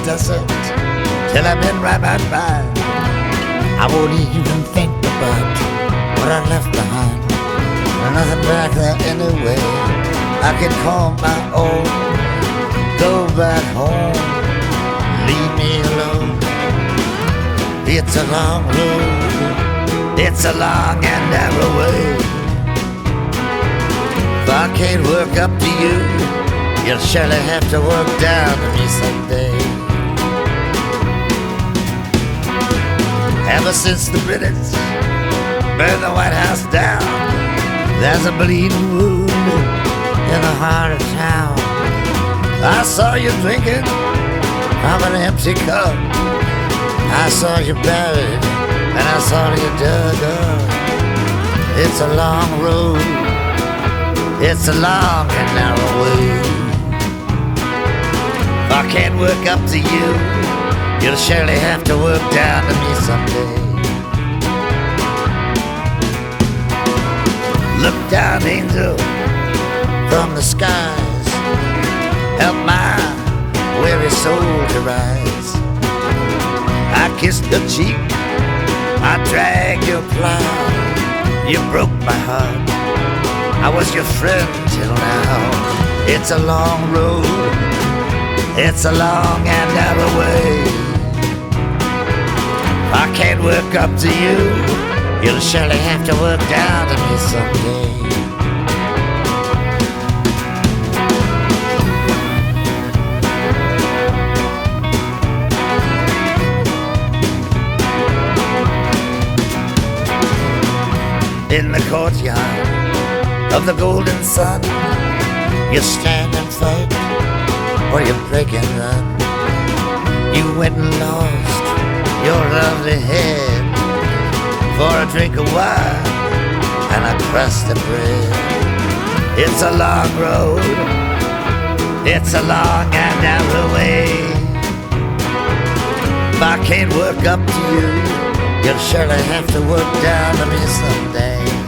desert till I'm in right by. I won't even think about what I left behind. There's nothing back there anyway I can call my own. Go back home, leave me alone. It's a long road, it's a long and narrow way. If I can't work up to you, you'll surely have to work down to me someday. Ever since the British burned the White House down, there's a bleeding wound in the heart of town. I saw you drinking from an empty cup. I saw you buried and I saw you dug up. It's a long road, it's a long and narrow way. If I can't work up to you, you'll surely have to work down to me someday. Look down, angel, from the skies. Help my weary soul to rise. I kissed your cheek, I dragged your plow. You broke my heart, I was your friend till now. It's a long road, it's a long and narrow way. If I can't work up to you, you'll surely have to work down to me someday. In the courtyard of the golden sun, you stand and fight, or you break and run. You went and lost your lovely head for a drink of wine and a crust of bread. It's a long road, it's a long and narrow way. If I can't work up to you, you'll surely have to work down to me someday.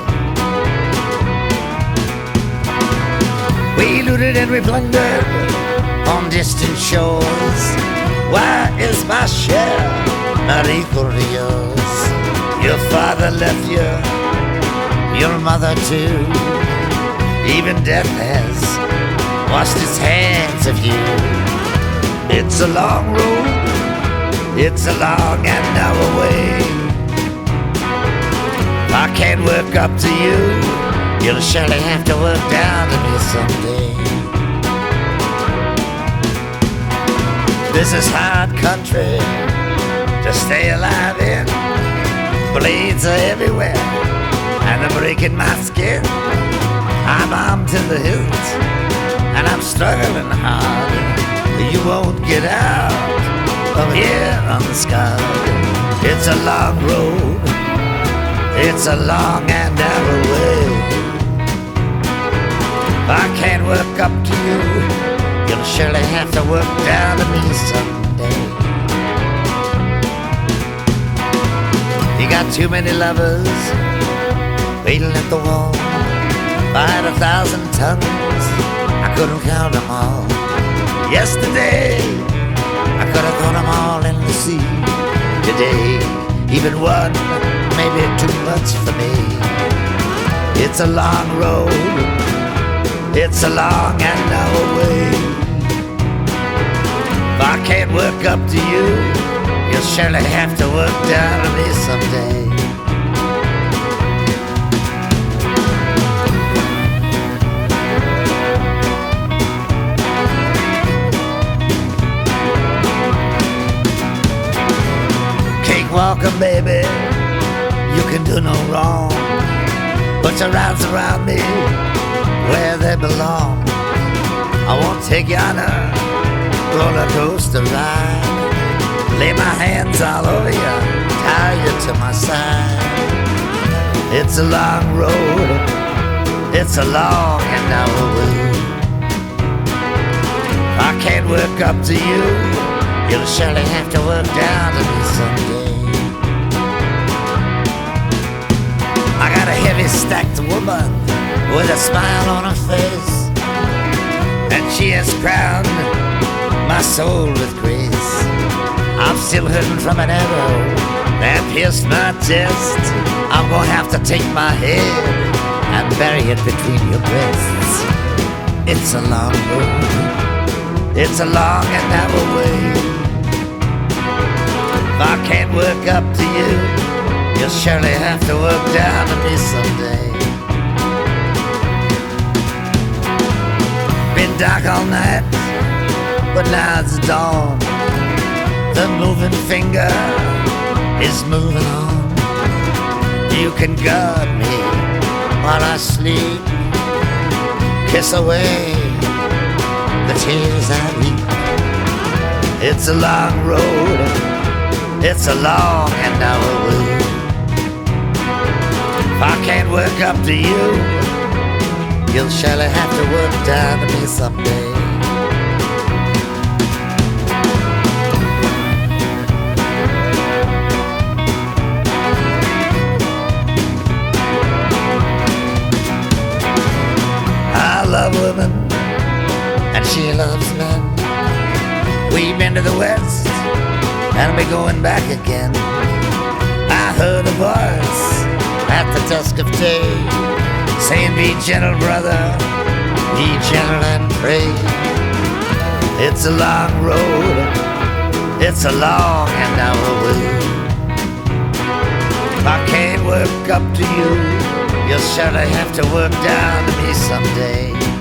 We looted and we plundered on distant shores. Why is my share not equal to yours? Your father left you, your mother too. Even death has washed its hands of you. It's a long road, it's a long and narrow way. If I can't work up to you, you'll surely have to work down to me someday. This is hard country to stay alive in. Blades are everywhere and they're breaking my skin. I'm armed to the hilt and I'm struggling hard. You won't get out of here unscarred. It's a long road, it's a long and narrow way. If I can't work up to you, you'll surely have to work down to me someday. You got too many lovers waiting at the wall. If I had 1,000 tongues, I couldn't count them all. Yesterday, I could have thrown them all in the sea. Today, even one may be too much for me. It's a long road, it's a long and narrow way. If I can't work up to you, you'll surely have to work down to me someday. Cakewalker, baby, you can do no wrong. Put your arms around me where they belong. I won't take you on a roller coaster ride. Lay my hands all over you, tie you to my side. It's a long road, it's a long and narrow way. I can't work up to you, you'll surely have to work down to me someday. I got a heavy stacked woman with a smile on her face, and she has crowned my soul with grace. still hurting from an arrow that pierced my chest. I'm gonna have to take my head and bury it between your breasts. It's a long road, it's a long and narrow way. If I can't work up to you, you'll surely have to work down to me someday. Been dark all night, but now it's dawn. The moving finger is moving on. You can guard me while I sleep. Kiss away the tears I weep. It's a long road, it's a long and narrow way. If I can't work up to you, you'll surely have to work down to me someday. I love women and she loves men. We've been to the West and we're going back again. I heard a voice at the dusk of day saying, be gentle, brother, be gentle and pray. It's a long road, it's a long and narrow way. If I can't work up to you, you'll surely have to work down to me someday.